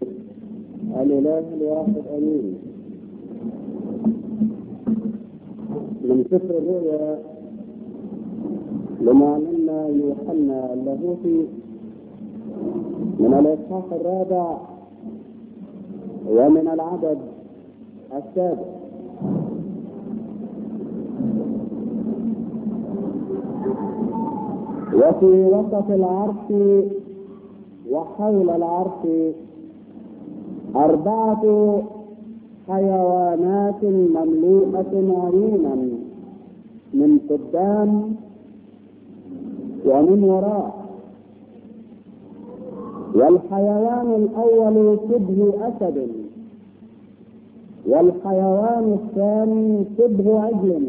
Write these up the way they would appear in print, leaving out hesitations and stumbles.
الإله الواحد أمين. من سفر الرؤيا لمعلمنا يوحنا اللاهوتي من الإصحاح 4 ومن العدد 7. وفي وسط العرش وحول العرش 4 حيوانات مملوءة عيونا من قدام ومن وراء. والحيوان الأول شبه أسد، والحيوان الثاني شبه عجل،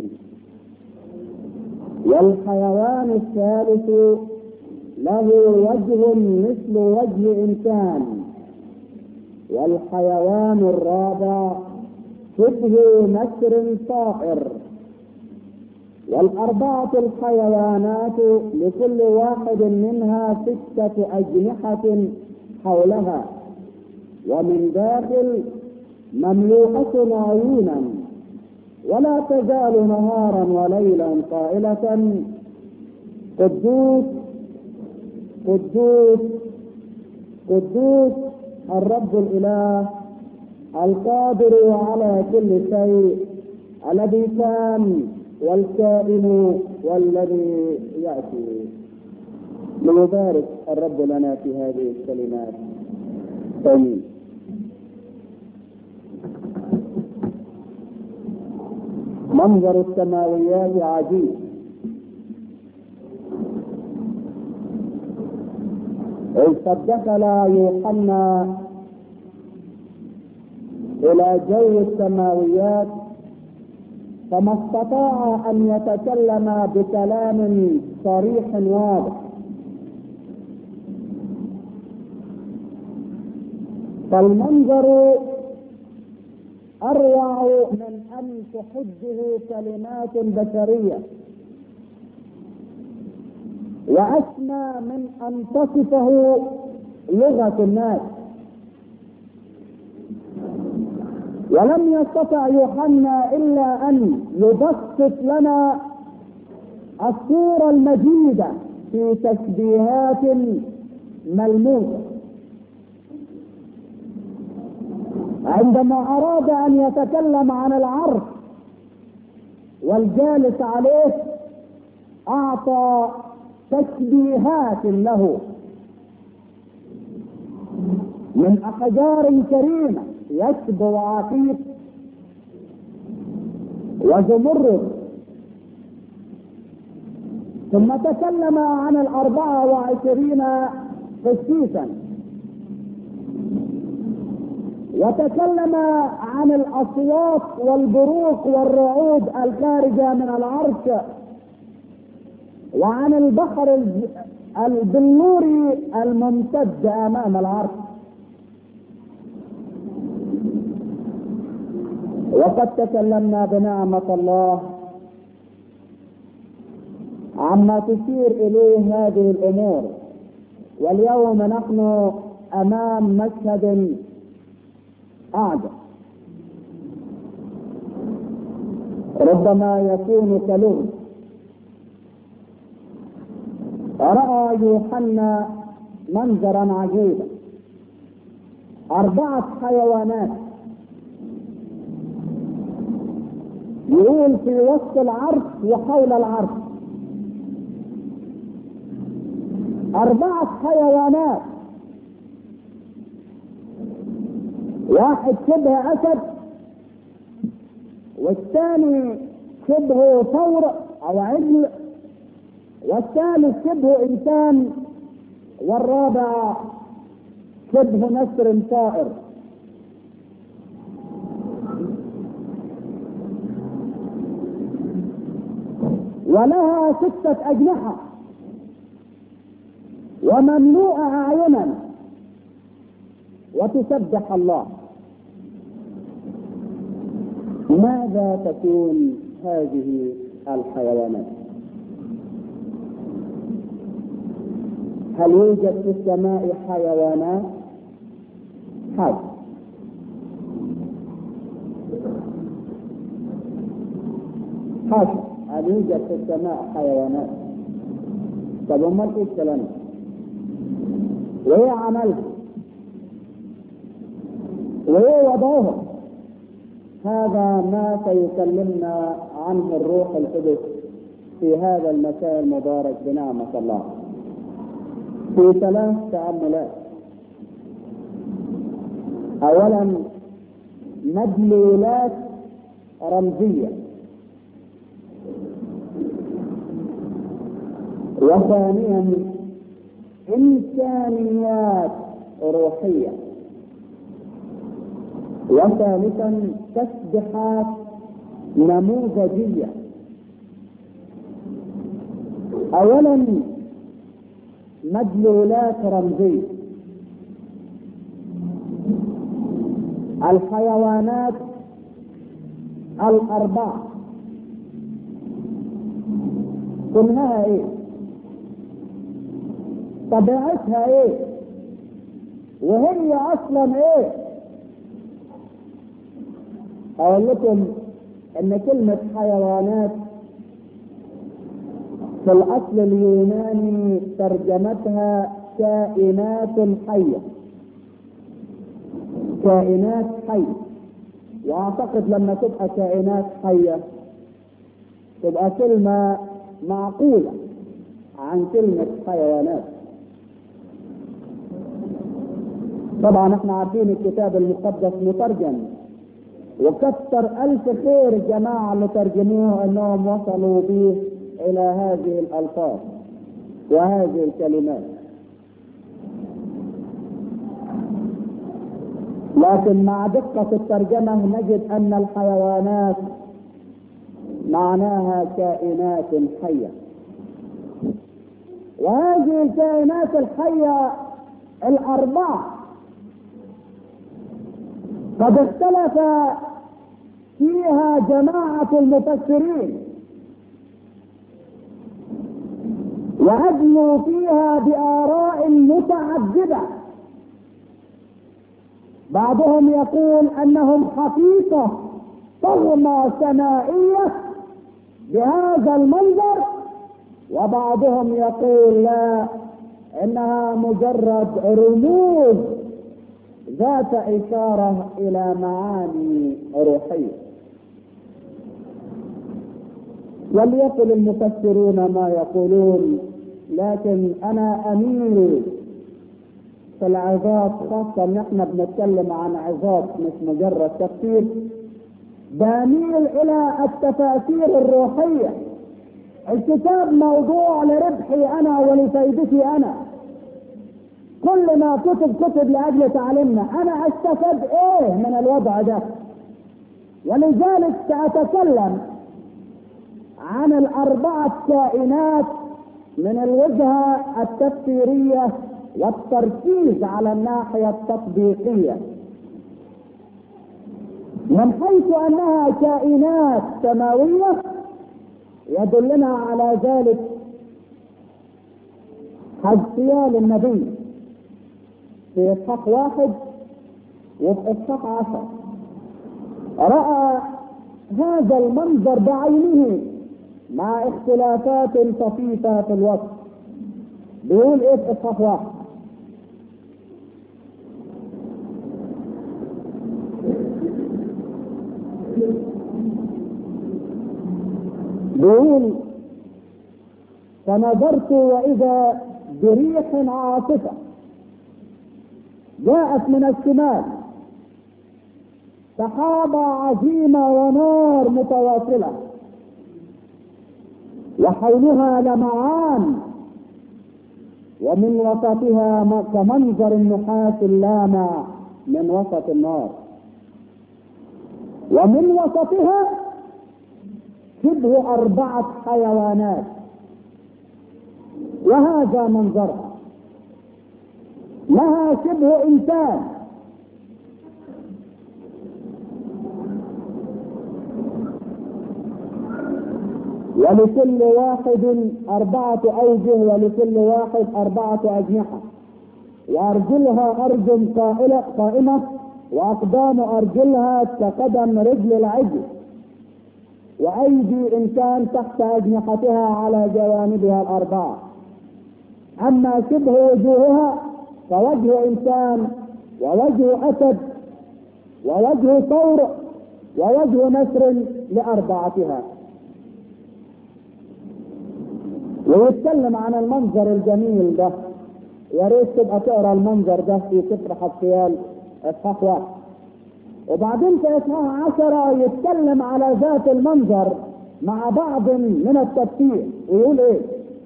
والحيوان الثالث له وجه مثل وجه إنسان، والحيوان الرابع شبه نسر طائر. وال4 الحيوانات لكل واحد منها 6 أجنحة حولها، ومن داخل مملوءة عيونا، ولا تزال نهارا وليلا قائلة: قدوس قدوس قدوس الرب الإله القادر على كل شيء، الذي كان والكائن والذي يأتي. ليبارك الرب لنا في هذه الكلمات. آمين. منظر السماويات عجيب. إذ قد دخل يوحنا إلى جو السماويات فما استطاع أن يتكلم بكلام صريح واضح، فالمنظر أروع من أن تحده كلمات بشرية، وأسمى من أن تصفه لغة الناس. ولم يستطع يوحنا إلا أن يبسط لنا الصورة المجيدة في تشبيهات ملموسة. عندما أراد أن يتكلم عن العرش والجالس عليه أعطى تشبيهات له من أحجار كريمة يشبه عتيق وزمرد. ثم تكلم عن 24 قسيسا، وتكلم عن الأصوات والبروق والرعود الخارجة من العرش، وعن البحر البلوري الممتد أمام العرش. وقد تكلمنا بنعمة الله عما تشير إليه هذه الأمور، واليوم نحن أمام مشهد أعجب ربما يكون كلغز. رأى يوحنا منظرا عجيبا: 4 حيوانات، يقول في وسط العرش وحول العرش 4 حيوانات، واحد شبه أسد، والثاني شبه ثور أو عجل، والثالث شبه إنسان، والرابع شبه نسر طائر. ولها 6 أجنحة ومملوءة أعينا وتسبح الله. ماذا تكون هذه الحيوانات؟ هل يوجد في السماء حيوانات حاجة. حاجة أن يوجد في السماء حيوانات. طب امال ايه الكلام؟ وايه عملها؟ وايه وضعها؟ هذا ما سيكلمنا عنه الروح القدس في هذا المساء المبارك بنعمة الله في 3 تأملات. اولا مدلولات رمزية، وثانيا إمكانيات روحية، وثالثا تسبيحات نموذجية. أولا مدلولات رمزية. الحيوانات ال4 كلها ايه؟ طبيعتها ايه؟ وهي اصلا ايه؟ اقول لكم ان كلمة حيوانات في الاصل اليوناني ترجمتها كائنات حية. كائنات حية، واعتقد لما تبقى كائنات حية تبقى كلمة معقولة عن كلمة حيوانات. طبعا احنا عارفين الكتاب المقدس مترجم، وكثر 1000 خير الجماعة اللي ترجموه انهم وصلوا به الى هذه الالفاظ وهذه الكلمات. لكن مع دقة الترجمة نجد ان الحيوانات معناها كائنات حية، وهذه الكائنات الحية ال4 قد اختلف فيها جماعة المفسرين، وأدلوا فيها بآراء متعددة. بعضهم يقول أنهم حقيقة طغمة سمائية بهذا المنظر، وبعضهم يقول لا، إنها مجرد رموز ذات إشارة إلى معاني روحية. وليقل المفسرون ما يقولون، لكن أنا أميل في العظات، خاصة ان احنا بنتكلم عن عظات مش مجرد تفسير، بميل الى التفاسير الروحية. الكتاب موضوع لربحي انا ولفائدتي انا، كل ما كتب لاجل تعليمنا، انا استفاد ايه من الوضع ده؟ ولذلك سأتكلم عن ال4 كائنات من الوجهة التفسيرية والتركيز على الناحية التطبيقية. من حيث انها كائنات سماوية يدلنا على ذلك حزقيال النبي في إصحاح 1 وفي إصحاح 10 رأى هذا المنظر بعينه مع اختلافات طفيفة في الوصف. بيقول ايه في إصحاح 1؟ بيقول فنظرت وإذا بريح عاصفة جاءت من الشمال، سحابة عظيمة ونار متواصلة، وحولها لمعان، ومن وسطها كمنظر النحاس اللامع من وسط النار، ومن وسطها شبه 4 حيوانات، وهذا منظرها، لها شبه إنسان، ولكل واحد 4 أوجه، ولكل واحد 4 أجنحة، وأرجلها أرجل قائمة، وأقدام أرجلها كقدم رجل العجل، وأيدي إنسان تحت أجنحتها على جوانبها الأربعة. أما شبه وجوهها فوجه إنسان، ووجه أسد، ووجه ثور، ووجه نسر لأربعتها. ويتكلم عن المنظر الجميل ده. يا ريت تبقى تقرا المنظر ده في سفر حسقيال اصحاح 1. وبعدين في اصحاح 10 يتكلم على ذات المنظر مع بعض من التفسير، ويقول ايه؟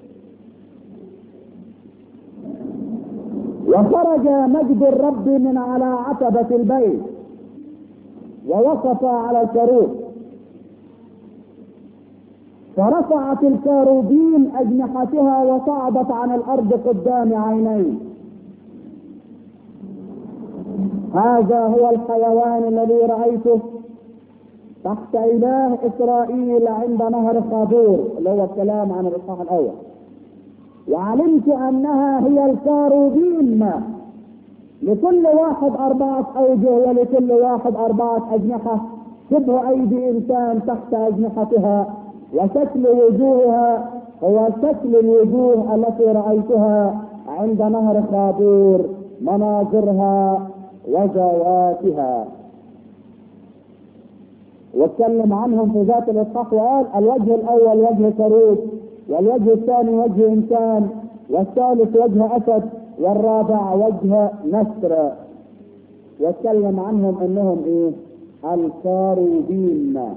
وخرج مجد الرب من على عتبة البيت ووقف على الكروب، فرفعت الكاروبين أجنحتها وصعدت عن الأرض قدام عينيه. هذا هو الحيوان الذي رأيته تحت إله إسرائيل عند نهر خابور، اللي هو الكلام عن الإصحاح الأول. وعلمت أنها هي الكاروبين، لكل واحد 4 أوجه، ولكل واحد 4 أجنحة، شبه أيدي إنسان تحت أجنحتها، وشكل وجوهها هو شكل الوجوه التي رأيتها عند نهر خابور، مناظرها وزواتها. واتكلم عنهم في ذات الإصحاح وقال: الوجه الأول وجه كروب، والوجه الثاني وجه إنسان، والثالث وجه أسد، والرابع وجه نسر. واتكلم عنهم انهم ايه؟ الكاروبين.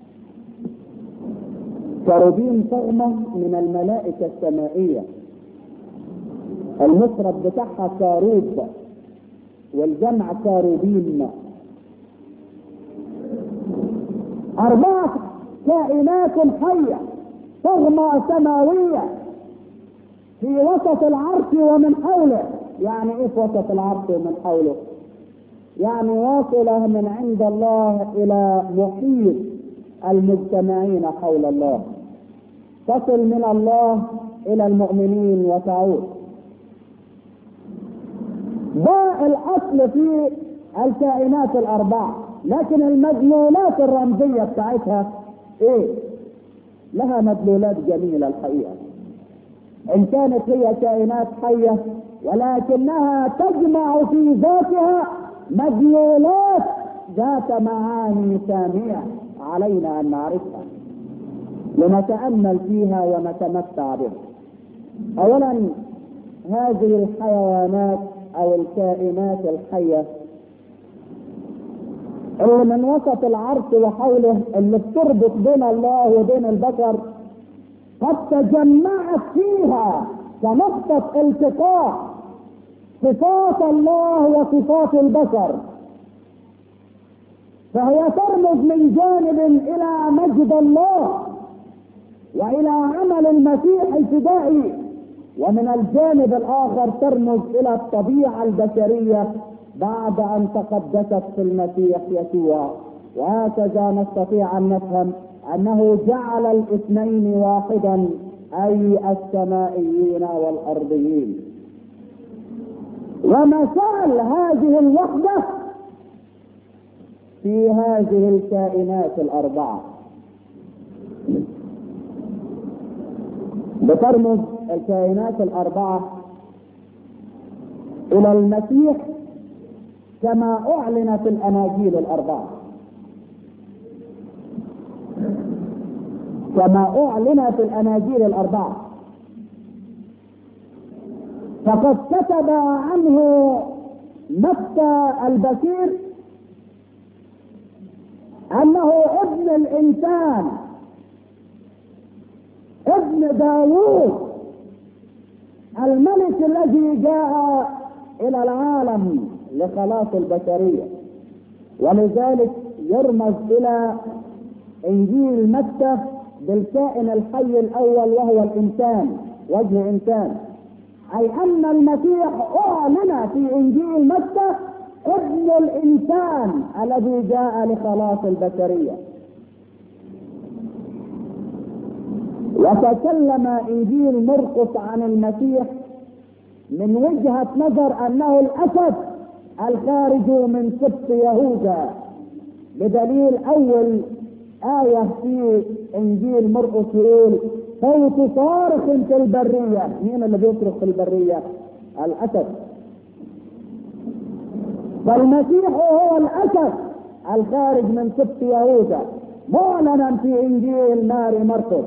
كاروبين طغمة من الملائكة السمائية، المفرد بتاعها كاروب والجمع كاروبين. 4 كائنات حية طغمة سماوية في وسط العرش ومن حوله. يعني ايه في وسط العرش ومن حوله؟ يعني واصلة من عند الله الى محيط المجتمعين حول الله، تصل من الله الى المؤمنين وتعود. ده الاصل في الكائنات ال4، لكن المدلولات الرمزية بتاعتها ايه؟ لها مدلولات جميلة الحقيقة، ان كانت هي كائنات حية، ولكنها تجمع في ذاتها مدلولات ذات معاني سامية علينا ان نعرفها، لنتأمل فيها ونتمتع بها. اولا، هذه الحيوانات او الكائنات الحية اللي من وسط العرش وحوله، اللي بتربط بين الله وبين البشر، قد تجمعت فيها كنقطة التقاء صفات الله وصفات البشر، فهي ترمز من جانب الى مجد الله والى عمل المسيح الفدائي، ومن الجانب الاخر ترمز الى الطبيعة البشرية بعد ان تقدست في المسيح يسوع. وهكذا نستطيع ان نفهم انه جعل الاثنين واحدا، اي السمائيين والارضيين. ومثال هذه الوحدة في هذه الكائنات ال4، بترمز الكائنات ال4 الى المسيح كما اعلن في الاناجيل ال4، كما اعلن في الاناجيل ال4. فقد كتب عنه متى البشير انه ابن الانسان، ابن داوود الملك الذي جاء الى العالم لخلاص البشرية. ولذلك يرمز الى انجيل متى بالكائن الحي الاول وهو الانسان، وجه انسان، اي ان المسيح اعلن في انجيل متى ابن الانسان الذي جاء لخلاص البشرية. وتكلم انجيل مرقس عن المسيح من وجهة نظر انه الاسد الخارج من سبط يهوذا، بدليل اول آية في انجيل مرقس يقول صوت صارخ في البرية. مين اللي بيصرخ في البرية؟ الاسد. فالمسيح هو الاسد الخارج من سبط يهوذا معلنا في انجيل ماري مرقس.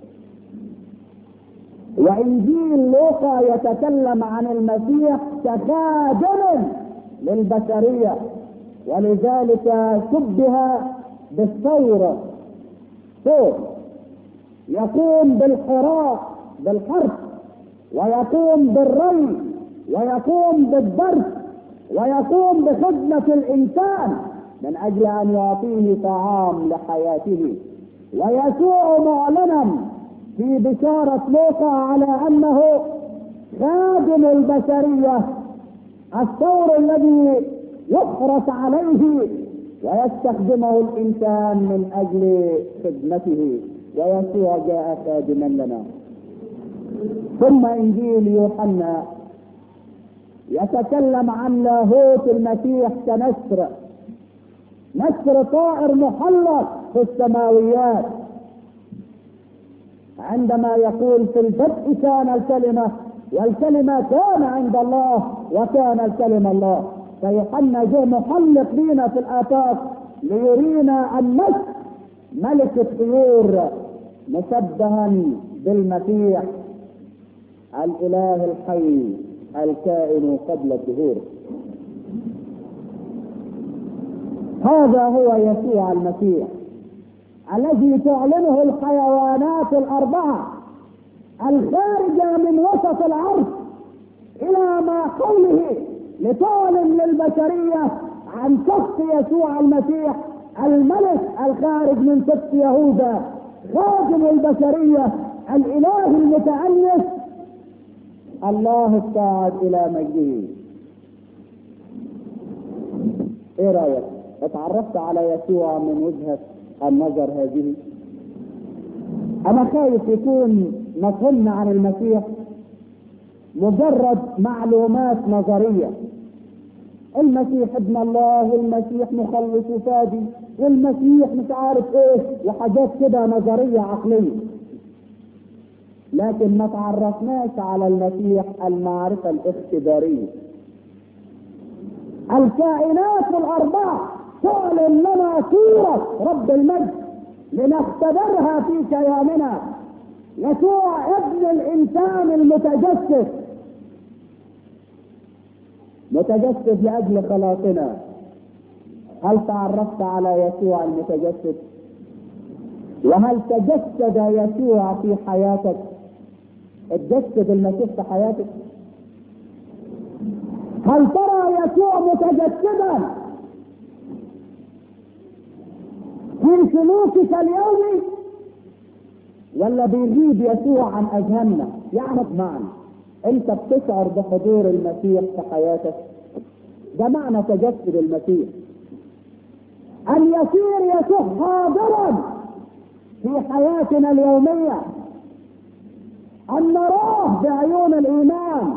وانجيل لوقا يتكلم عن المسيح كخادم للبشرية، ولذلك شبه بالثورة، ثور يقوم بالحرث ويقوم بالري ويقوم بالدرس ويقوم بخدمة الإنسان من أجل أن يعطيه طعام لحياته. ويسوع معلنا في بشارة لوقا على أنه خادم البشرية، الثور الذي يحرص عليه ويستخدمه الإنسان من أجل خدمته، ويسوع جاء خادما لنا. ثم إنجيل يوحنا يتكلم عن لاهوت المسيح كنسر، نسر طائر محلق في السماويات، عندما يقول في البدء كان الكلمة والكلمة كان عند الله وكان الكلمة الله. فيوحنا جاء محلق بينا في الآفاق ليرينا النسر ملك الطيور مشبها بالمسيح الإله الحي الكائن قبل الظهور. هذا هو يسوع المسيح الذي تعلنه الحيوانات الأربعة الخارجة من وسط العرش إلى ما حوله، لتعلن للبشرية عن شخص يسوع المسيح الملك الخارج من سبط يهوذا، خادم البشرية، الإله المتأنس، الله الصاعد إلى مجده. إيه رأيك؟ اتعرفت على يسوع من وجهة النظر هذه؟ أنا خايف يكون مفهومنا عن المسيح مجرد معلومات نظرية، المسيح ابن الله والمسيح مخلص وفادي والمسيح مش عارف ايه وحاجات كده نظرية عقلية، لكن ما تعرفناش على المسيح المعرفة الاختبارية. الكائنات الأربعة تعلن لنا صورة رب المجد لنختبرها في كياننا. يسوع ابن الإنسان المتجسد، متجسد لأجل خلاصنا. هل تعرفت على يسوع المتجسد؟ وهل تجسد يسوع في حياتك؟ اتجسد المسيح في حياتك؟ هل ترى يسوع متجسدا في سلوكك اليومي، ولا بيغيب يسوع عن اذهاننا؟ يعني بمعنى انت بتشعر بحضور المسيح في حياتك، ده معنى تجسد المسيح، ان يصير يسوع حاضرا في حياتنا اليومية، ان نراه بعيون الايمان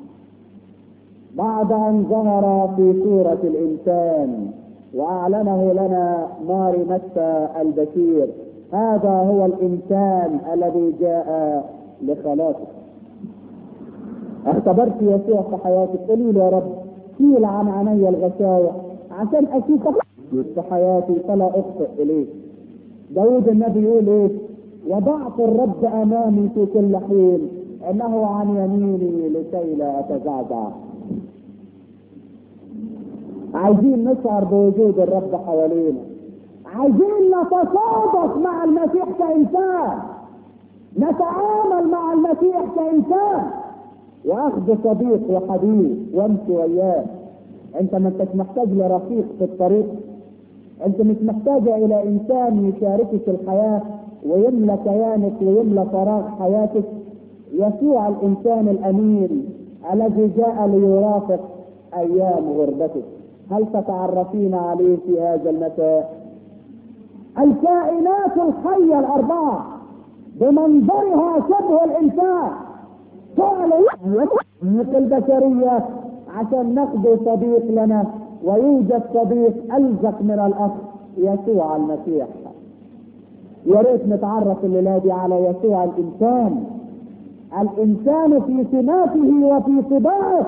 بعد ان ظهر في صورة الانسان واعلنه لنا ماري متى البشير. هذا هو الانسان الذي جاء لخلاصك. اختبرت يسوع في حياتك؟ قولي له يا رب شيل عن عيني الغشاوة عشان اشوفك في حياتي فلا اخطئ اليك. داود النبي يقول ايه؟ وضعت الرب امامي في كل حين، انه عن يميني لكي لا اتزعزع. عايزين نشعر بوجود الرب حوالينا، عايزين نتصادق مع المسيح كإنسان، نتعامل مع المسيح كإنسان، واخذ صديق وحبيب وامشي وياه. انت ما انتش محتاج لرفيق في الطريق، انت مش محتاجة الى انسان يشاركك الحياة ويملى كيانك ويملى فراغ حياتك. يسوع الانسان الامين الذي جاء ليرافق ايام غربتك. هل تتعرفين عليه في هذا المساء؟ الكائنات الحية الأربعة بمنظرها شبه الإنسان، فعلا مثل البشرية عشان ناخده صديق لنا، ويوجد صديق ألزق من الأخ يسوع المسيح. يا ريت نتعرف الليلة دي على يسوع الإنسان، الإنسان في سماته وفي طباعه،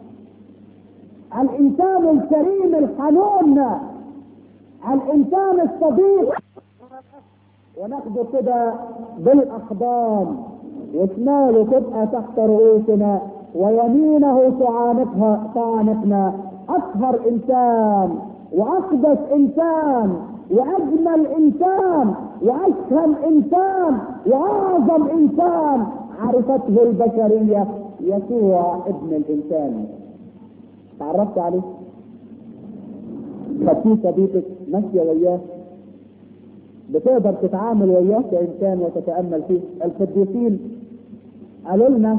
الإنسان الكريم الحنون، الإنسان الصديق، وناخده كده بالأحضان، وشماله تبقى تحت رؤوسنا ويمينه تعانقنا. أطهر إنسان وأقدس إنسان وأجمل إنسان وأشهم إنسان وأعظم إنسان عرفته البشرية، يسوع ابن الإنسان. تعرفت عليه؟ خدتيه صديقك ماشية وياه، بتقدر تتعامل وياه كإنسان وتتأمل فيه. القديسين قالوا لنا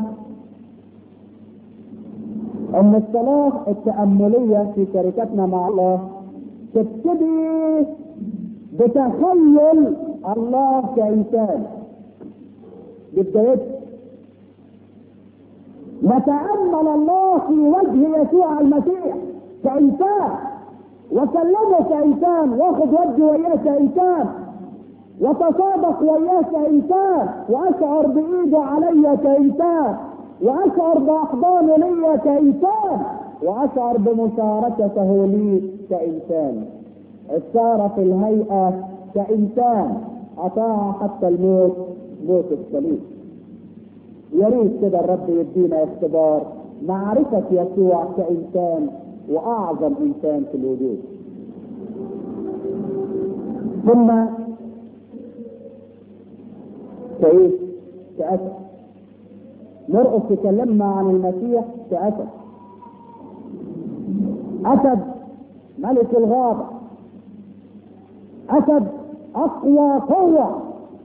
ان الصلاة التأملية في شركتنا مع الله تبتدي بتخيل الله كإنسان. بداية نتأمل الله في وجه يسوع المسيح كإنسان، وكلمه كإنسان، واخد وجه وياه كإنسان، وتصادق وياه كإنسان، وأشعر بإيده علي كإنسان، وأشعر بأحضانه لي كإنسان، وأشعر بمشاركته لي كإنسان. صار في الهيئة كإنسان، أطاع حتى الموت، موت الصليب. يا ريت كده الرب يدينا اختبار معرفة يسوع كإنسان وأعظم إنسان في الوجود. ثم كإيه؟ كأسد. مرقس تكلمنا عن المسيح كأسد. أسد ملك الغابة، أسد أقوى قوة،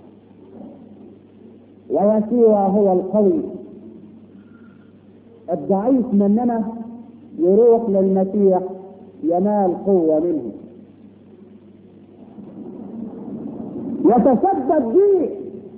ويسوع هو القوي. الضعيف مننا يروح للمسيح ينال قوة منه، يتسبب بي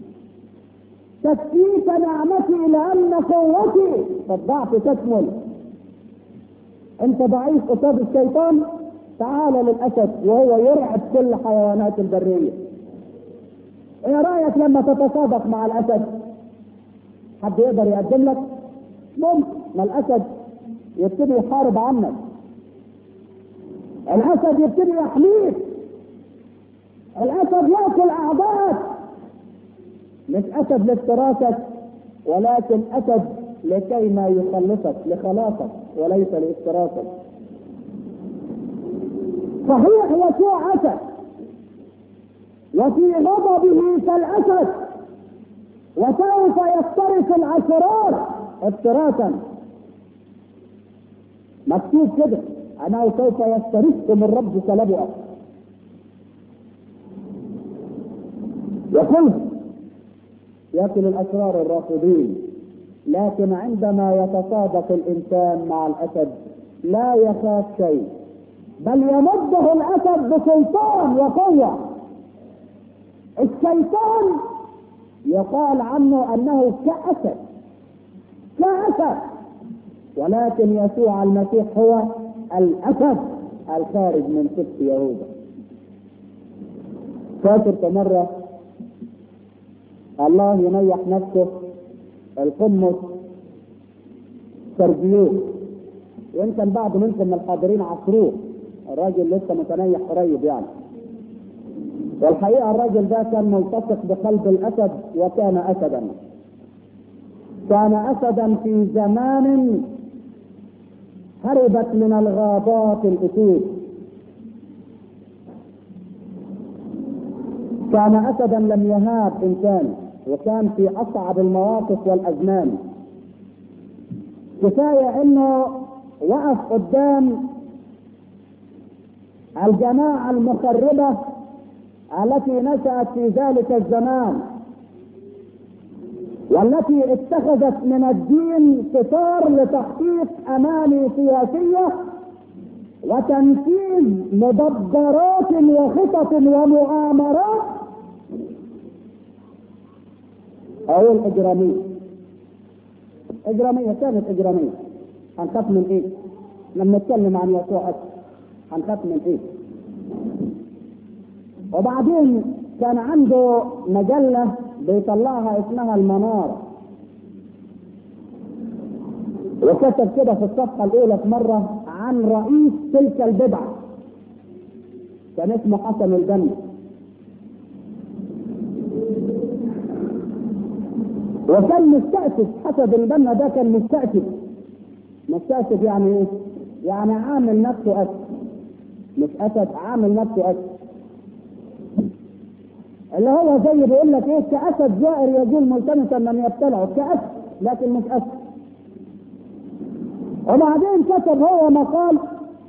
تكفيك نعمتي لأن قوتي فالضعف تكمل. انت ضعيف قصاد الشيطان، تعال للأسد وهو يرعب كل حيوانات البرية. ايه رأيك لما تتصادق مع الأسد؟ حد يقدر يقدم لك؟ ممكن. ما الأسد يبتدي يحارب عنك، الأسد يبتدي يحميك، الأسد يأكل أعضائك. مش أسد لافتراسك، ولكن أسد لكي ما يخلصك، لخلاصك وليس لافتراسك. صحيح يسوع أسد، وفي غضبه كالأسد، وسوف يفترس الأشرار افتراسا. مكتوب كده أنه سوف يفترسكم الرب كلبؤة. يقول يأكل الأشرار الرافضين، لكن عندما يتصادق الإنسان مع الأسد لا يخاف شيء، بل يمده الأسد بسلطان وقوة. الشيطان يقال عنه أنه كأسد، ولكن يسوع المسيح هو الأسد الخارج من سبط يهوذا. فاكر مرة الله ينيح نفسه القمص سرجيوس، يمكن بعض منكم من الحاضرين عصروه، الراجل لسه متنيح قريب يعني. والحقيقة الراجل ده كان ملتصق بقلب الأسد، وكان أسدا، كان أسدا في زمان هربت من الغابات الأسود، كان أسدا لم يهاب إنسان، وكان في أصعب المواقف والأزمان. كفاية إنه وقف قدام الجماعة المخربة التي نشأت في ذلك الزمان، والتي اتخذت من الدين قطار لتحقيق أماني سياسية وتنفيذ مدبرات وخطط ومؤامرات أو الإجرامية. اجراميه، كانت اجراميه. هنخاف من ايه؟ لما نتكلم عن يسوع اكثر هنخاف من ايه؟ وبعدين كان عنده مجله بيطلعها اسمها المنار، وكتب كده في الصفحه الاولى في مره عن رئيس تلك البدعه، كان اسمه حسن البنا. وكان مستأسف حسن البنا ده، كان مستأسف يعني ايه؟ يعني عامل نفسه اسد، مش اسد، عامل نفسه اسد، اللي هو زي بيقول لك ايه، كاسد جائر يجول ملتمسا من يبتلعه، كاسد لكن مش اسد. وبعدين كتب هو مقال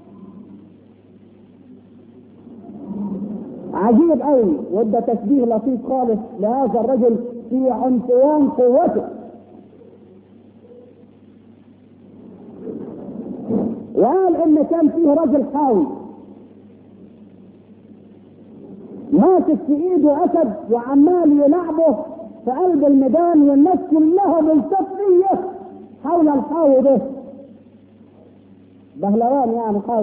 عجيب قوي، وده تشبيه لطيف خالص لهذا الرجل في عنفوان قوته. وقال ان كان فيه رجل حاوي ماسك في ايده اسد وعمال يلعبه في قلب الميدان، والناس كلها ملتفيه حول الحاوي ده، بهلوان يعني حاوي،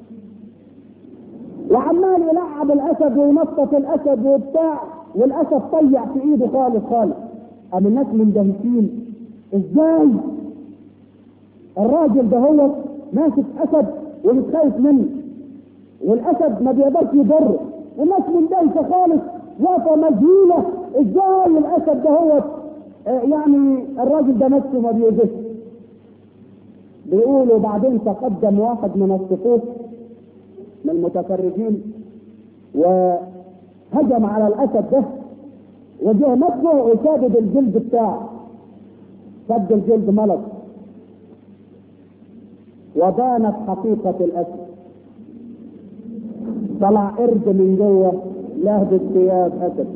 وعمال يلعب الاسد وينطط الاسد وبتاع، والاسد طيع في ايده خالص خالص. قام الناس مندهشين، ازاي الراجل ده هو ماسك اسد ومش خايف منه، والاسد ما بيقدرش يضره، والناس مندهشه خالص واقفه مذهوله، ازاي الاسد ده هو يعني الراجل ده نفسه ما بيؤذيش. بيقولوا بعدين تقدم واحد من الصفوف من المتفرجين وهجم على الاسد ده، وجه نفسه وشادد الجلد بتاعه، شد الجلد ملط، وبانت حقيقة الاسد. طلع قرد من جوه لهب ثياب اسد.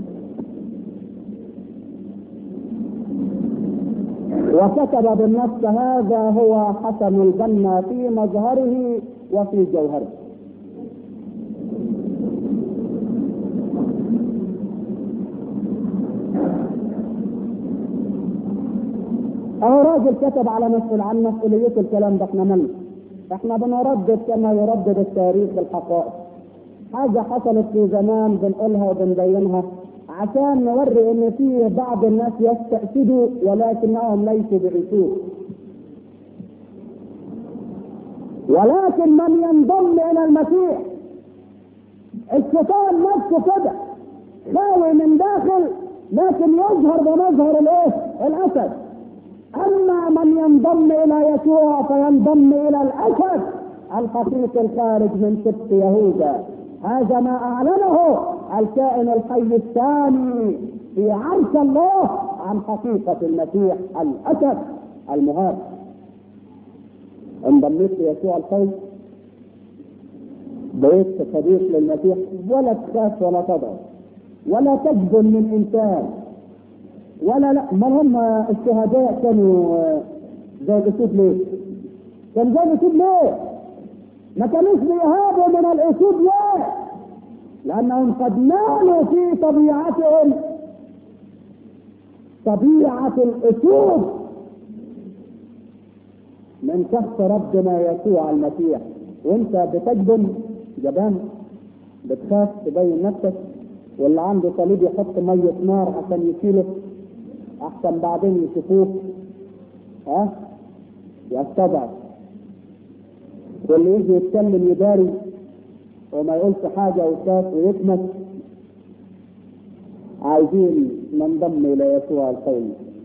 وكتب بالنص هذا هو حسن البنا في مظهره وفي جوهره. اهو راجل كتب على عن مسؤوليته الكلام ده. احنا مالنا؟ احنا بنردد كما يردد التاريخ الحقائق. حاجه حصلت في زمان بنقولها وبنبينها عشان نوري ان فيه بعض الناس يستأسدوا ولكنهم ليسوا بعسول. ولكن من ينضم الى المسيح الشيطان نفسه كده خاوي من داخل، لكن يظهر بمظهر الايه؟ الاسد. اما من ينضم الى يسوع فينضم الى الاسد الحقيقي الخارج من سبط يهوذا. هذا ما اعلنه الكائن الحي الثاني في عرش الله عن حقيقة المسيح الاسد المهاب. انضميت ليسوع الحي، بقيت صديق للمسيح، ولا تخاف ولا تضعف ولا تجبن من انسان ولا لا. ما هم الشهداء كانوا زي الاسود ليه؟ كان زي الاسود ليه؟ ما كانوش بيهابوا من الاسود ليه؟ لانهم قد نالوا في طبيعتهم طبيعة الاسود من تحت ربنا يسوع المسيح. وانت بتجبن جبان، بتخاف تبين نفسك، واللي عنده صليب يحط مية نار عشان يشيله احسن بعدين يشوفوه يستضعف، واللي يجي يتكلم يداري وما يقولش حاجه ويخاف ويكمس. عايزين ننضم الى يسوع الحي،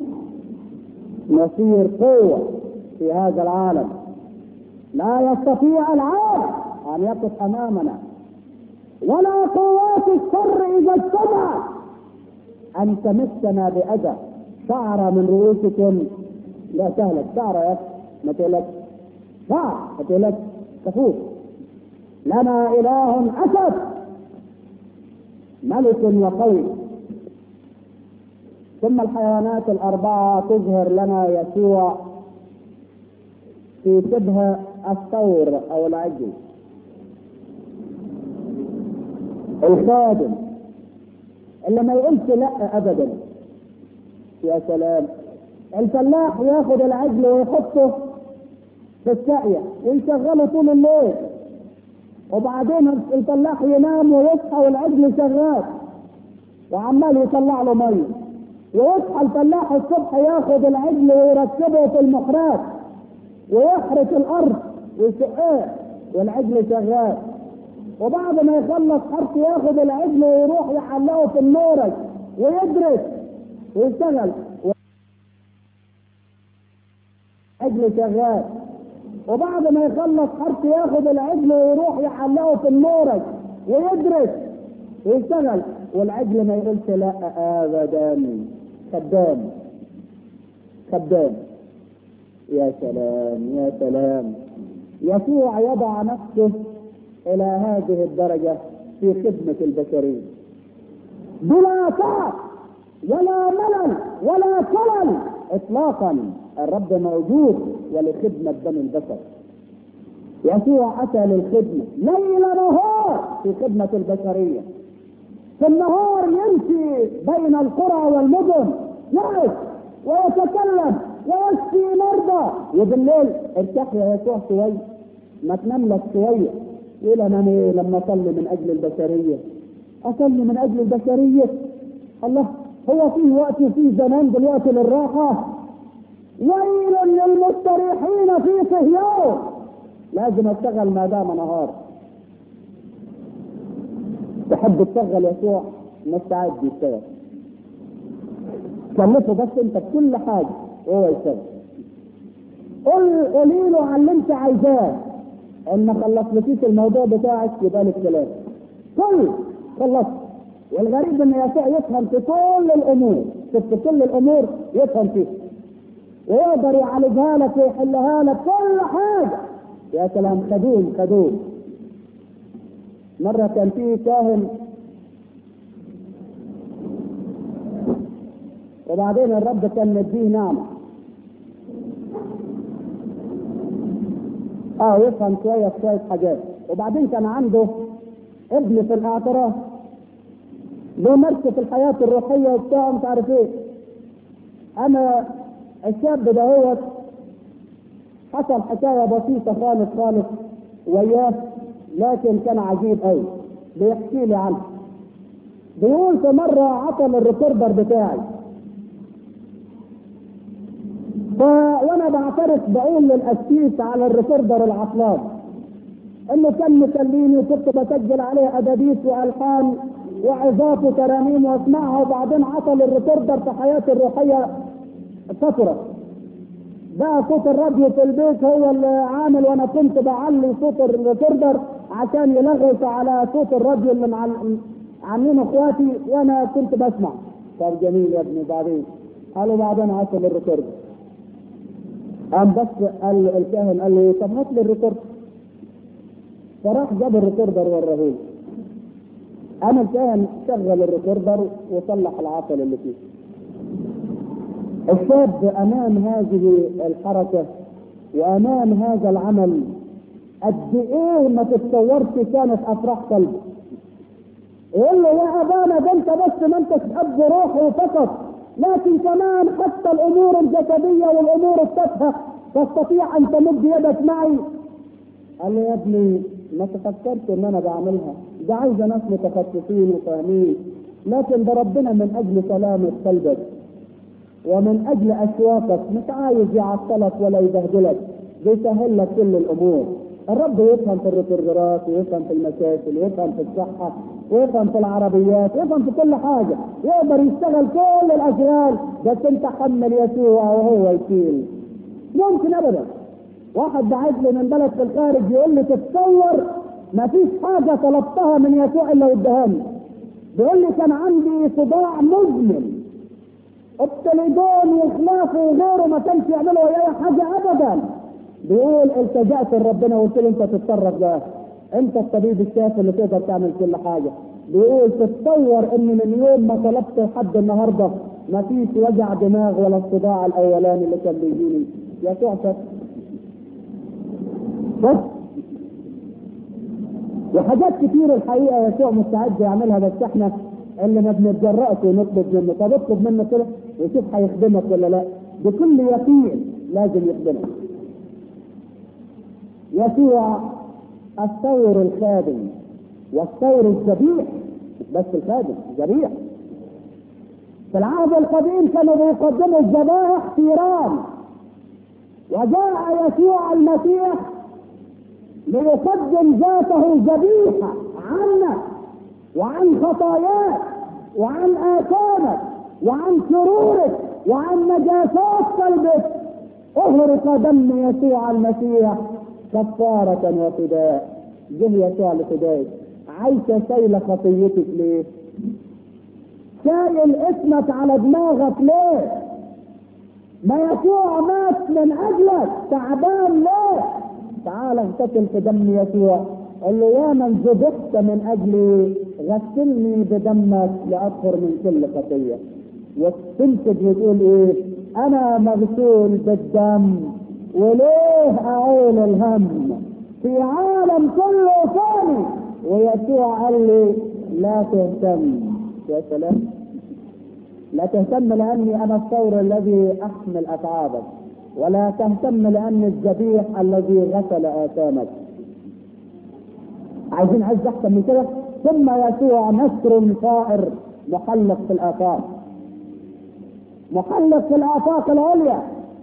نصير قوه في هذا العالم. لا يستطيع العالم ان يقف امامنا، ولا قوات الشر اذا اجتمعت ان تمسنا باذى. شعر من رؤوسكم لا تهلك. شعر يا ما تقلقش، شعر ما تقلقش، تفوت. لنا اله اسد ملك وقوي. ثم الحيوانات الاربعه تظهر لنا يسوع في شبه الثور او العجل، الخادم اللي ما يقولش لا ابدا. يا سلام، الفلاح ياخد العجل ويحطه في الساقية ويشغله طول الليل، وبعدين الفلاح ينام ويصحى والعجل شغال وعمال يطلع له ميه، ويصحى الفلاح الصبح ياخد العجل ويركبه في المحراث ويحرث الارض ويسقيه والعجل شغال، وبعد ما يخلص حرث ياخد العجل ويروح يعلقه في النورج ويدرس ويشتغل العجل شغال، وبعد ما يخلص حرث ياخد العجل ويروح يعلقه في النورج ويدرس ويشتغل، والعجل ما يقولش لا ابدا. خدام خدام. يا سلام يا سلام. يسوع يضع نفسه الى هذه الدرجة في خدمة البشرية بلا تعب ولا ملل ولا كلل اطلاقا. الرب موجود ولخدمة بني البشر. يسوع اتى للخدمة ليل نهار في خدمة البشرية. في النهار يمشي بين القرى والمدن يعظ ويتكلم ويشفي مرضى، وبالليل ارتاح يا يسوع شوية، ما تنام لك شوية. يقول انا لما اصلي من اجل البشرية اصلي من اجل البشرية. الله، هو فيه وقت وفيه زمان دلوقتي للراحة؟ ويل للمستريحين في صهيون. لازم اشتغل ما دام نهار. تحب تشغل يسوع مستعد يشتغل، كلفه بس انت بكل حاجه وهو يشتغل. قولي له على اللي انت عايزاه، ان ما خلصتيش الموضوع بتاعك يبقى لك كلام. خلصت. والغريب ان يسوع يفهم في كل الامور، في كل الامور يفهم فيها ويقدر يعالجها لك ويحلها لك كل حاجه. يا سلام. خدوم. مرة كان فيه كاهن وبعدين الرب كان مديه نعمة يفهم شوية حاجات، وبعدين كان عنده ابن في الاعتراف له مركز في الحياة الروحية وبتاع مش عارف ايه. انا الشاب ده هو حصل حكاية بسيطة خالص وياه، لكن كان عجيب قوي. بيحكي لي عنه. بيقول في مرة عطل الريكوردر بتاعي، وانا بعترف بقول للقسيس على الريكوردر العطلان انه كان مسليني وكنت بسجل عليه ادابيس والحان وعظات وترانيم واسمعها، وبعدين عطل الريكوردر في حياتي الروحية فترة. بقى صوت الراديو في البيت هو اللي عامل، وانا كنت بعلي صوت الريكوردر عشان يلغوص على صوت الراديو اللي عاملينه اخواتي وانا كنت بسمع. طب جميل يا ابني. قالوا بعدين عطل الريكوردر. قام بس قال الكاهن قال لي طب هات لي الريكوردر، فراح جاب الريكوردر وراه. انا الكاهن شغل الريكوردر وصلح العطل اللي فيه. الشاب امام هذه الحركة وامام هذا العمل قد ايه ما تتصورش كانت افراح قلبه. يقول له يا ابانا ده انت بس ما انتش اب روحي فقط، لكن كمان حتى الامور الجسدية والامور التافهة تستطيع ان تمد يدك معي. قال له يا ابني ما تفكرش ان انا بعملها، ده عايزه ناس متخصصين وفاهمين، لكن ده ربنا من اجل سلامة قلبك ومن اجل اشواقك مش عايز يعطلك ولا يبهدلك، بيسهل لك كل الامور. الرب يفهم في الريكوردرات ويفهم في المشاكل ويفهم في الصحة ويفهم في العربيات ويفهم في كل حاجة، يقدر يشتغل كل الاشغال، بس انت حمل يسوع وهو يشيل. ممكن ابدا. واحد بعت لي من بلد في الخارج يقول لي تتصور ما فيش حاجة طلبتها من يسوع الا وادهاني. بيقول لي كان عندي صداع مزمن، التليدون وخلافه وغيره ما كانش يعملوا وياي حاجة ابدا. بيقول التجأت لربنا وقلت له انت تتصرف ده، انت الطبيب الشافي اللي تقدر تعمل كل حاجة. بيقول تتصور ان من يوم ما طلبت لحد النهاردة ما فيش وجع دماغ ولا الصداع الاولاني اللي كان بيجيني. يسوع شاف وحاجات كتير الحقيقة يسوع مستعد يعملها، بس احنا اللي ما بنتجرأش ونطلب منه. طب اطلب منه كده وشوف هيخدمك ولا لا. بكل يقين لازم يخدمك. يسوع الثور الخادم والثور الذبيح، مش بس الخادم، ذبيح. في العهد القديم كانوا بيقدموا الذبائح ثيران، وجاء يسوع المسيح ليقدم ذاته ذبيحة عنك وعن خطاياك وعن آثامك وعن شرورك وعن نجاسات قلبك. أهرق دم يسوع المسيح كفارة وفداء. جه يسوع لفدائك. عايشة شايلة خطيتك ليه؟ شايل اسمك على دماغك ليه؟ ما يسوع مات من أجلك، تعبان ليه؟ تعال اغتسل في دم يسوع. قال له يا من ذبحت من أجلي غسلني بدمك لأطهر من كل خطية. وتنتج وتقول ايه؟ أنا مغسول بالدم وليه أعول الهم في عالم كله ثاني. ويسوع قال لي لا تهتم. يا سلام، لا تهتم لأني أنا الثور الذي أحمل أتعابك، ولا تهتم لأني الذبيح الذي غسل آثامك. عايزين عز أحسن من كده؟ ثم يسوع نسر طائر محلق في الآفاق، محلق في الآفاق العليا،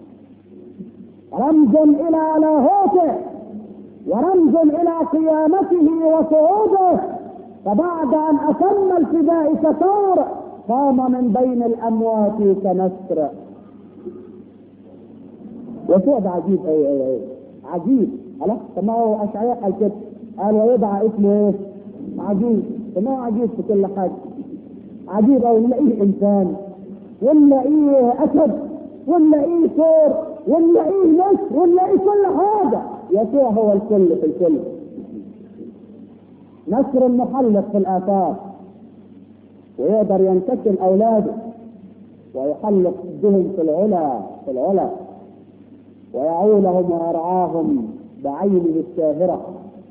رمز إلى لاهوته ورمز إلى قيامته وصعوده. فبعد أن أتم الفداء كثور قام من بين الأموات كنسر. يسوع ده عجيب. ايه عجيب. خلاص، طب ما هو اشعياء قال كده، قال ويدعى اسمه ايه؟ عجيب. طب ما هو عجيب في كل حاجه. عجيب قوي. نلاقيه انسان ونلاقيه اسد ونلاقيه ثور ونلاقيه نسر ونلاقيه كل حاجه. يسوع هو الكل في الكل. نسر محلق في الآفاق، ويقدر ينتشل أولاده ويحلق بهم في العلا ويعولهم ويرعاهم بعينه الساهرة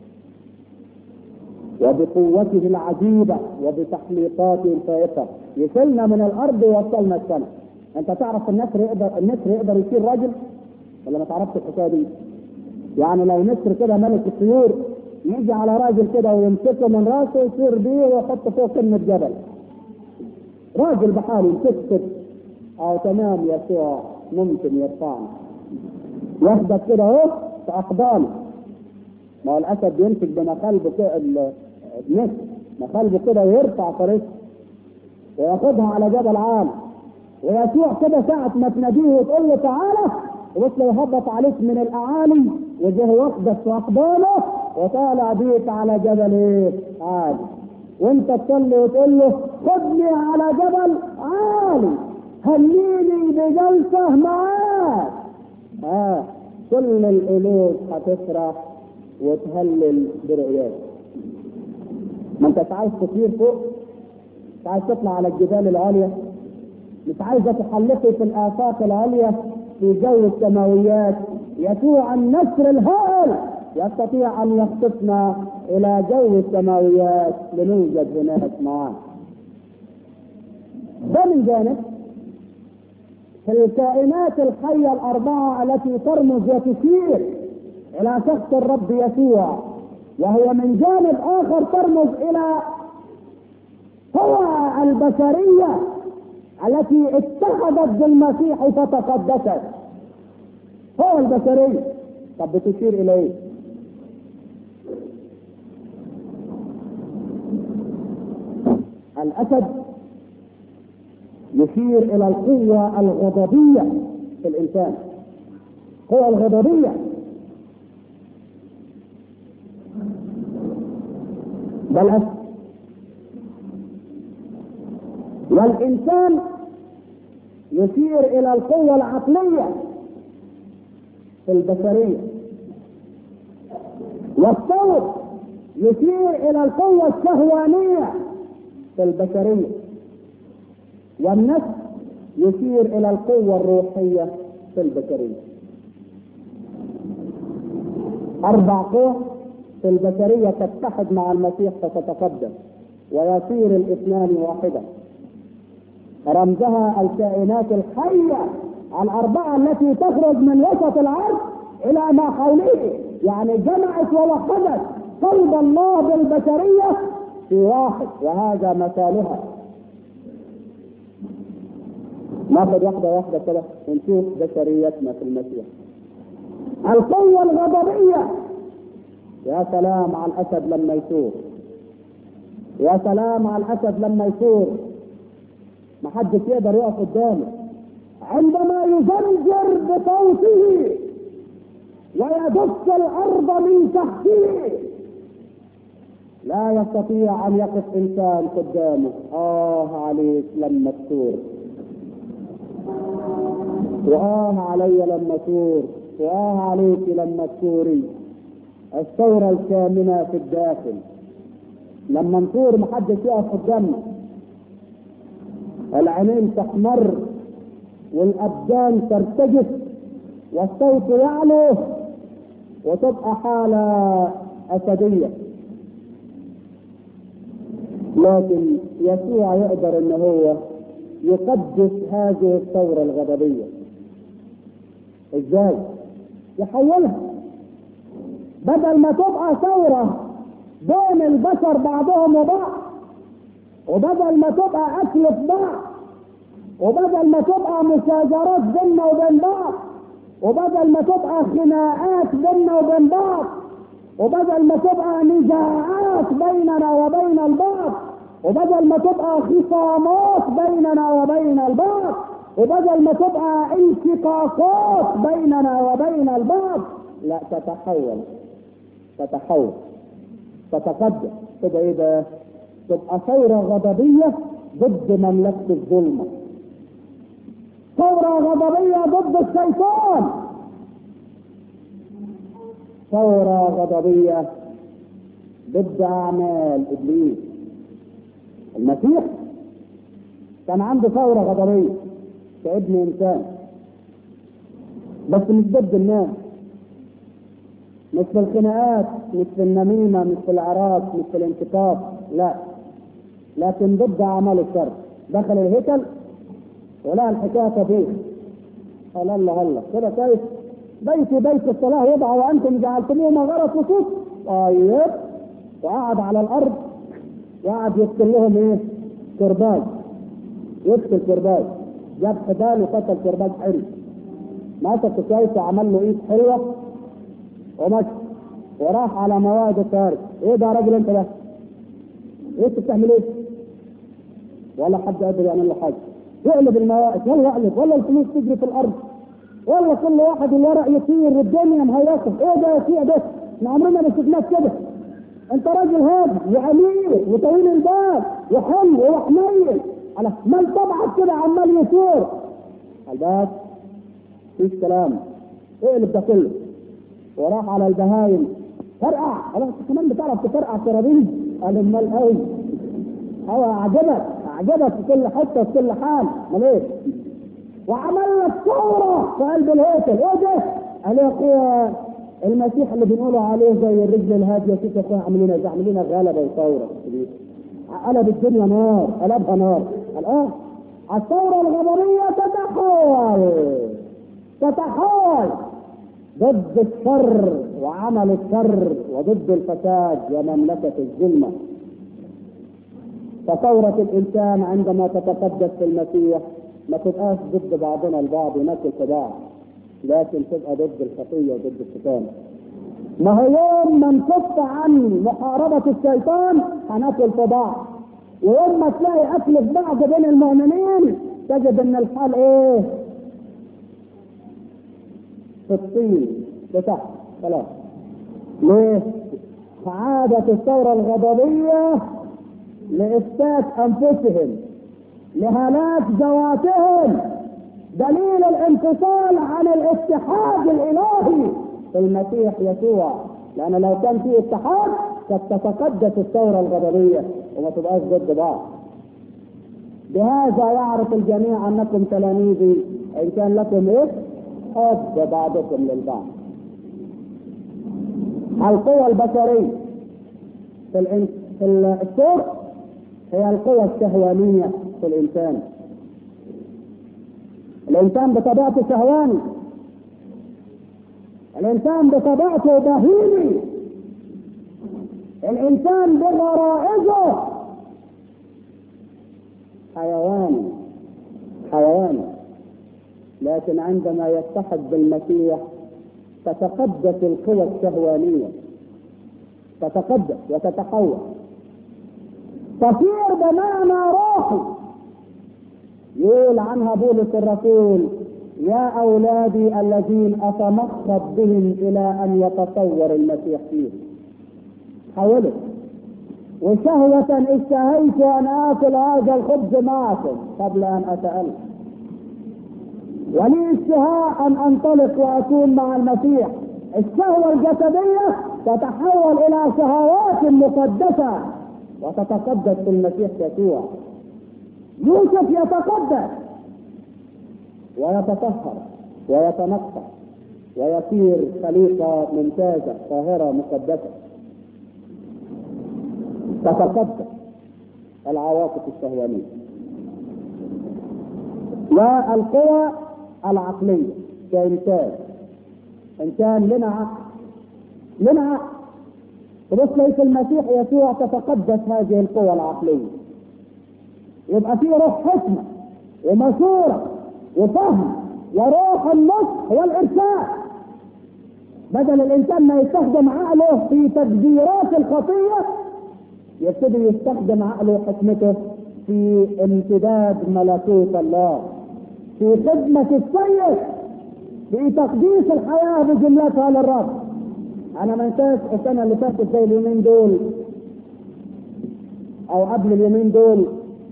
وبقوته العجيبة وبتحليقاته الفائقة. يشيلنا من الأرض ويوصلنا السماء. أنت تعرف النسر يقدر يشيل راجل ولا ما تعرفش الحكاية دي؟ يعني لو نسر كده ملك الطيور يجي على راجل كده ويمسكه من راسه ويصير بيه ويحطه فوق قمة جبل، راجل بحاله يمسك تمام. يسوع ممكن يرفعنا، ياخدك كده اهو في اقدامه. ما هو الاسد بيمسك بمخالبه كده، النسر مخالبه كده ويرفع فريسه وياخدها على جبل عالي. ويسوع كده ساعة ما تناديه وتقول له تعالى وبص له يهبط عليك من الاعالي وجه واخدك في اقدامه وطالع بيك على جبل ايه؟ عالي. وانت تصلي وتقول له خدني على جبل عالي هنيني بجلسه معاك. كل القلوب هتفرح وتهلل برؤياك. ما انت عايز تطير فوق، مش عايز تطلع على الجبال العاليه، مش عايزه تحلقي في الآفاق العاليه في جو السماويات. يسوع النسر الهائل يستطيع ان يخطفنا الى جو السماويات لنوجد هناك معاه. ده من جانب. في الكائنات الحية الأربعة التي ترمز وتشير إلى شخص الرب يسوع، وهي من جانب آخر ترمز إلى قوى البشرية التي اتحدت بالمسيح فتقدست. قوى البشرية. طب بتشير إلى إيه؟ الأسد يشير إلى القوة الغضبية في الإنسان، القوة الغضبية. ده الأسد. والإنسان يشير إلى القوة العقلية في البشرية. والثور يشير إلى القوة الشهوانية في البشرية. والنفس يشير إلى القوة الروحية في البشرية. 4 قوى في البشرية تتحد مع المسيح فتتقدم ويصير الاثنان واحدا. رمزها الكائنات الحية الأربعة التي تخرج من وسط العرش إلى ما حوله، يعني جمعت ووحدت قلب الله بالبشرية في واحد، وهذا مثالها. ناخذ واحدة واحدة كده ونشوف بشريتنا في المسيح. القوة الغضبية، يا سلام على الأسد لما يثور، يا سلام على الأسد لما يثور، ما حدش يقدر يقف قدامه. عندما يزمجر بصوته ويدس الأرض من تحته، لا يستطيع أن يقف إنسان قدامه. عليك لما تثور، علي لما تثور، عليك لما تثوري. الثورة الكامنة في الداخل، لما نثور محدش يقف قدامنا، العينين تحمر والأبدان ترتجف والصوت يعلو وتبقى حالة أسدية. لكن يسوع يقدر ان هو يقدس هذه الثورة الغضبية. ازاي؟ يحولها، بدل ما تبقى ثورة بين البشر بعضهم وبعض، وبدل ما تبقى أكل في بعض، وبدل ما تبقى مشاجرات بيننا وبين بعض، وبدل ما تبقى خناقات بيننا وبين بعض، وبدل ما تبقى نزاعات بيننا وبين البعض، وبدل ما تبقى خصامات بيننا وبين البعض، وبدل ما تبقى انشقاقات بيننا وبين البعض، لا، تتحول تتقدم. تبقى ايه ده؟ تبقى ثورة غضبية ضد مملكة الظلمة، ثورة غضبية ضد الشيطان، ثورة غضبية ضد أعمال إبليس. المسيح كان عنده ثورة غضبية كابن إنسان، بس مش ضد الناس، مش في الخناقات، مش في النميمة، مش في العراك، مش في الانتقاص، لا، لكن ضد أعمال الشر. دخل الهيكل ولا الحكاية طبيعي، قال الله كده كويس، بيتي بيت الصلاة يضع وأنتم جعلتموه مغارة وسوق. طيب، وقعد على الأرض وقعد يقتل لهم ايه؟ كرباج، يقتل كرباج، جاب حبال وقتل كرباج حلو، مسك كويس وعمل له ايد حلوة ومشي وراح على مواد الطارق. ايه ده يا راجل انت ده؟ ايه بتعمل ايه؟ ولا حد قادر يعمل له حاجة. يقلب الموائد، ولا يقلب، ولا الفلوس تجري في الارض، ولا كل واحد الورق يطير والدنيا مهيصة. ايه ده يا سيدي ده؟ احنا عمرنا ما شفناك كده. انت راجل هادي وامير وطويل البال وحلو وحنين، على مال طبعك كده عمال يثور. قال بس مفيش كلام، اقلب ده كله. وراح على البهايم، فرقع. قال انت كمان بتعرف تفرقع سرابيل؟ قال امال قوي، اعجبك في كل حته وفي كل حال، امال ايه؟ وعمل لك ثوره في قلب الهيكل. ايه ده؟ قال يا اخويا المسيح اللي بنقوله عليه زي الرجل الهاديه شوف يا اخويا عاملين غلبه وثوره، قلب الدنيا نار، قلبها نار. قال الثوره الغضبيه تتحول ضد الشر وعمل الشر وضد الفساد ومملكه الظلمه. فثورة الإنسان عندما تتقدس في المسيح ما تبقاش ضد بعضنا البعض وناكل في بعض، لكن تبقى ضد الخطية وضد الشيطان. ما هو يوم ما نكف عن محاربة الشيطان هناكل في بعض، ويوم ما تلاقي أكل في بعض بين المؤمنين تجد إن الحال إيه؟ في الطين لتحت خلاص. ليه؟ عادت الثورة الغضبية لإفساد أنفسهم، لهلاك ذواتهم، دليل الانفصال عن الاتحاد الإلهي في المسيح يسوع. لأن لو كان في اتحاد قد تتقدس الثورة الغضبية وما تبقاش ضد بعض. بهذا يعرف الجميع أنكم تلاميذي إن كان لكم حب بعضكم للبعض. القوى البشرية في الشر هي القوى الشهوانية في الإنسان. الانسان بطبيعته شهواني، الانسان بطبيعته بهيمي، الانسان بغرائزه حيواني. لكن عندما يتحد بالمسيح تتقدس القوى الشهوانية، تتقدس وتتحول، تصير بمعنى روحي. يقول عنها بولس الرسول: يا أولادي الذين أتمخض بهم إلى أن يتصور المسيح فيهم. حولت. وشهوة اشتهيت أن آكل هذا الخبز معكم قبل أن أتألم، ولي اشتهاء أن أنطلق وأكون مع المسيح. الشهوة الجسدية تتحول إلى شهوات مقدسة وتتقدس في المسيح يسوع. يوسف يتقدس ويتطهر ويتنقى ويصير خليقة ممتازة طاهرة مقدسة. تتقدس العواطف الشهوانية. والقوى العقلية كإنسان لنا عقل تبص ليس المسيح يسوع تتقدس هذه القوى العقلية، يبقى فيه روح حكمة ومشورة وفهم وروح النصح والإرشاد. بدل الإنسان ما يستخدم عقله في تدبيرات الخطية، يبتدي يستخدم عقله وحكمته في امتداد ملكوت الله، في خدمة السيد، في تقديس الحياة بجملتها للرب. أنا ما انساش السنة اللي فاتت زي اليومين دول أو قبل اليومين دول،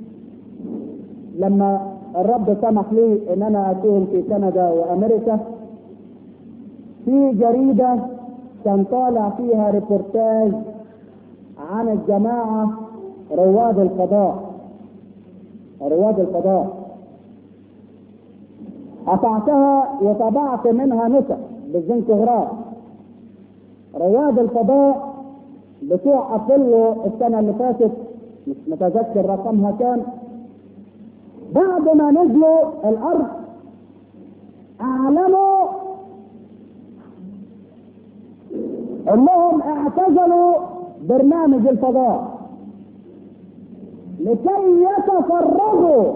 لما الرب سمح لي إن أنا أكون في كندا وأمريكا، في جريدة كان طالع فيها ريبورتاج عن الجماعة رواد الفضاء. قطعتها وطبعت منها نسخ بالزنكوغراف. رواد الفضاء بتوع أبولو السنة اللي فاتت، مش متذكر رقمها كان، بعد ما نزلوا الأرض أعلنوا أنهم اعتزلوا برنامج الفضاء لكي يتفرغوا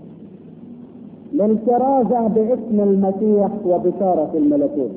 للكرازة باسم المسيح وبشارة الملكوت.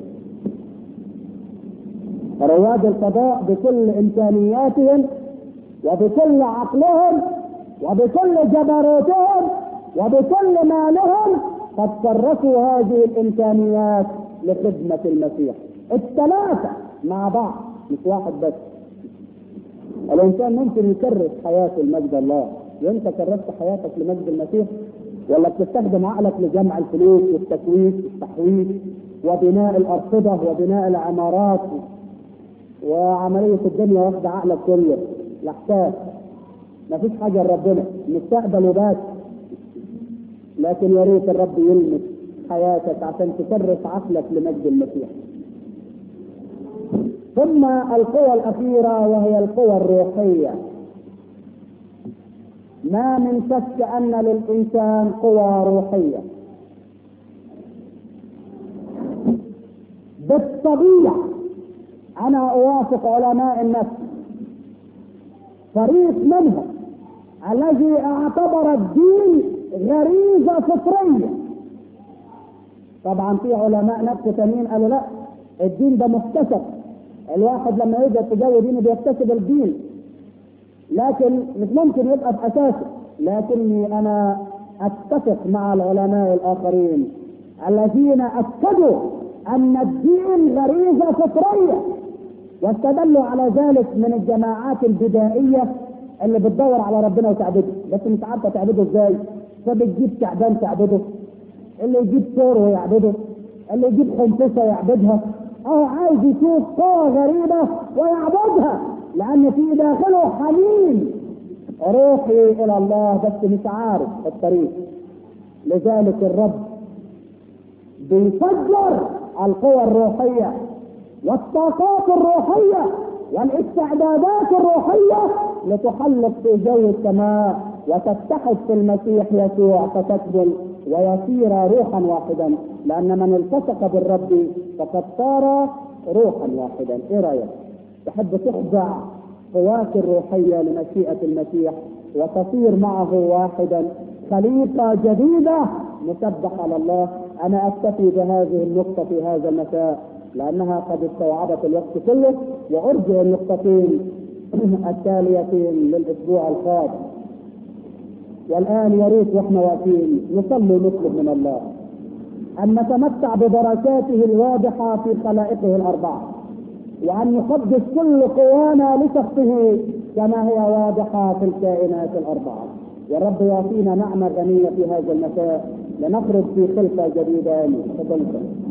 رواد الفضاء بكل إمكانياتهم وبكل عقلهم وبكل جبروتهم وبكل مالهم قد كرسوا هذه الإمكانيات لخدمة المسيح. الثلاثة مع بعض، مش واحد بس. الإنسان ممكن يكرس حياته لمجد الله. وأنت كرست حياتك لمجد المسيح، ولا بتستخدم عقلك لجمع الفلوس والتكويس والتحويش وبناء الأرصدة وبناء العمارات وعملية الدنيا واخدة عقلك كله لحساب؟ مفيش حاجة لربنا، مستقبل وبس. لكن يا ريت الرب يلمس حياتك عشان تكرس عقلك لمجد المسيح. ثم القوى الأخيرة وهي القوى الروحية. ما من شك أن للإنسان قوى روحية بالطبيعة. أنا أوافق علماء النفس، فريق منهم الذي اعتبر الدين غريزة فطرية. طبعا في علماء نفس ثانيين قالوا لا، الدين ده مكتسب، الواحد لما يجي يتجوز دينه بيكتسب الدين، لكن مش ممكن يبقى بأساسه. لكني أنا أتفق مع العلماء الآخرين الذين أكدوا أن الدين غريزة فطرية، واستدلوا على ذلك من الجماعات البدائية اللي بتدور على ربنا وتعبده، بس مش عارفة تعبده ازاي. فبتجيب تعبان تعبده، اللي يجيب ثور ويعبده، اللي يجيب خنفسة يعبدها، أو عايز يشوف قوة غريبة ويعبدها، لأن في داخله حنين روحي إلى الله بس مش عارف الطريق. لذلك الرب بيفجر القوى الروحية والطاقات الروحية والاستعدادات الروحية لتحلق في جو السماء وتتحد في المسيح يسوع فتكمل ويصير روحا واحدا، لأن من التصق بالرب فقد صار روحا واحدا. ايه رأيك؟ تحب تخضع قواك الروحية لمشيئة المسيح وتصير معه واحدا، خليقة جديدة، مسبح على الله. أنا أكتفي بهذه النقطة في هذا المساء لأنها قد استوعبت الوقت كله، وأرجع النقطتين التاليتين للأسبوع القادم. والآن يا ريت واحنا واقفين نصلي نطلب من الله أن نتمتع ببركاته الواضحة في خلائقه الأربعة، وأن يقدس كل قوانا لشخصه كما هي واضحة في الكائنات الأربعة. والرب يعطينا نعمة غنية في هذا المساء لنخرج في خلقة جديدة. آمين.